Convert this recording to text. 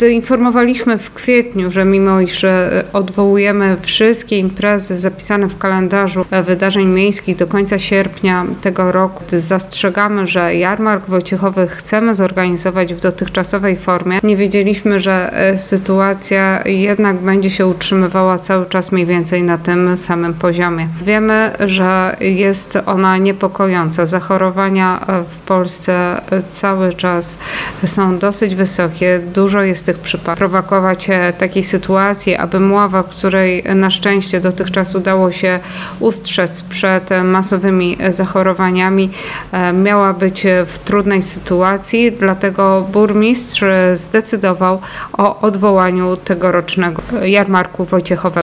Informowaliśmy w kwietniu, że mimo iż odwołujemy wszystkie imprezy zapisane w kalendarzu wydarzeń miejskich do końca sierpnia tego roku, zastrzegamy, że jarmark wojciechowy chcemy zorganizować w dotychczasowej formie. Nie wiedzieliśmy, że sytuacja jednak będzie się utrzymywała cały czas mniej więcej na tym samym poziomie. Wiemy, że jest ona niepokojąca. Zachorowania w Polsce cały czas są dosyć wysokie. Dużo jest tych przypadków. Prowokować takiej sytuacji, aby Mława, której na szczęście dotychczas udało się ustrzec przed masowymi zachorowaniami, miała być w trudnej sytuacji, dlatego burmistrz zdecydował o odwołaniu tegorocznego jarmarku wojciechowego.